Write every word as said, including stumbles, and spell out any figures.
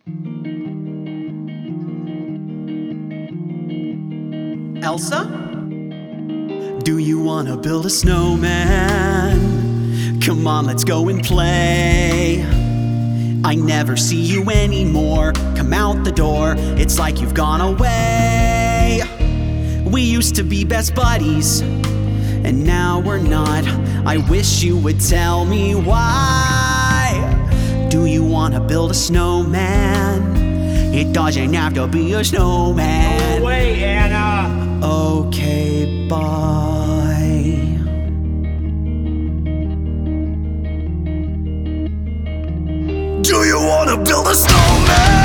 Elsa? Do you wanna build a snowman? Come on, let's go and play. I never see you anymore. Come out the door, it's like you've gone away. We used to be best buddies, and now we're not. I wish you would tell me why. Do you wanna build a snowman? It doesn't have to be a snowman. No way, Anna! Okay, bye. Do you wanna build a snowman?